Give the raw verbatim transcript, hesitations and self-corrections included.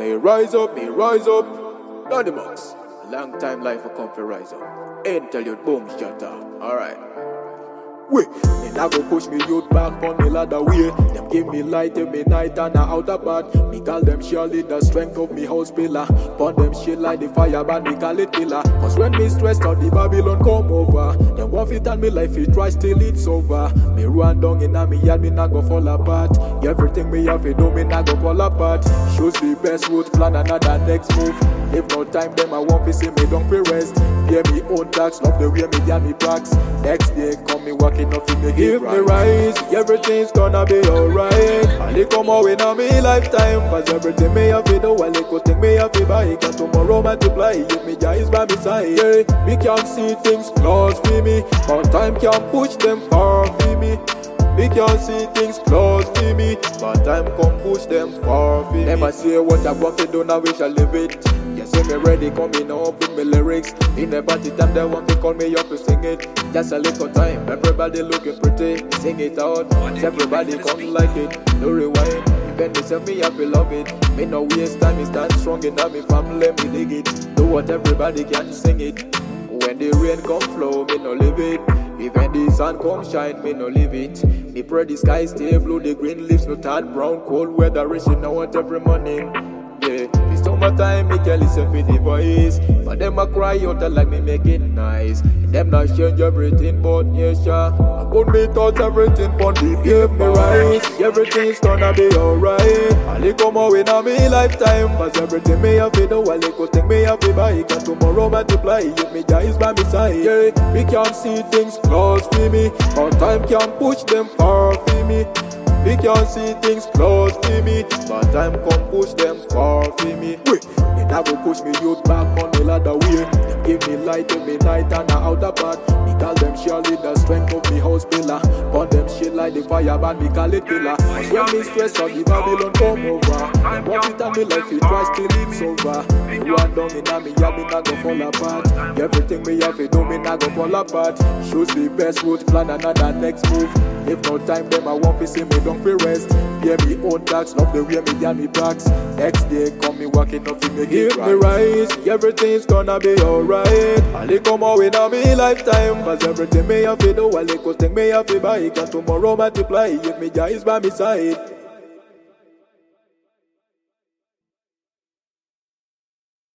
me rise up, me rise up. Donimax, long time life will come for rise up. Enter your boom shatter. Alright. Wait, me nah go push me youth back on the ladder way. Them give me light in me night and a out of bad. Me call them surely the strength of me house pillar. Pon them shit like the fire band, me call it pillar. Cause when me stressed out the Babylon come over. Them want fit and me life it tries till it's over. Me run down in a me yard, me nah go fall apart. Everything me have to do, me nah go fall apart. Choose the best route, plan another next move. If no time, them I won't be see me don't feel rest. Pay me own tax, love the way me get me packs. Next day come me walking up to me give me rise. Everything's gonna be alright. And they come out in a me lifetime. Cause everything me have to do, and they could think me have to buy. And tomorrow multiply, if me just is by my side. Yeah, me can see things close for me, but time can push them far for me. We can see things close for me, but time can push them far for me. Never say what I want to do, now we shall live it. You see me ready, coming up with me lyrics. In the party time, they want to call me up to sing it. Just a little time, everybody looking pretty. Sing it out, everybody come like it. No rewind, even they say me, I feel love it. Me no waste time, me stand strong enough, me family, me dig it. Do what everybody can, sing it. When the rain come flow, me no leave it. Even the sun come shine, me no leave it. Me pray the sky stay blue, the green leaves no turn brown. Cold weather reaching out every morning. Yeah, it's summertime, me can listen for the voice. But them a cry out like me make it nice. Them not change everything but nature. I put me thoughts everything but the give me rise. Everything's gonna be alright. And they come out in a me lifetime. Cause everything me have to do, and they could think me have to buy. And tomorrow multiply, if me just by my side. Yeah, we can see things close for me, but time can push them far for me. We can see things close for me, but time can push them far for me. Wait, they never push me youth back on the ladder way. Them give me light in me night and a out of bad. Me call them surely the strength of me house pillar. Pon them shit like the fire band, me call it pillar. Cause when me stress out, the Babylon come over. Them want it and me life, it tries till it's over. Me run down in a me yard, me not go fall apart. Everything me have to do, me not go fall apart. Choose the best route, plan another next move. If no time, them I won't be see me don't feel rest. Pay me own tax, love the way me get me packs. Next day come me walking up to me give me rise. Everything's gonna be alright. And they come out in a me lifetime. Cause everything me have to do, and they could think me have to buy. And tomorrow multiply, if me just is by my side.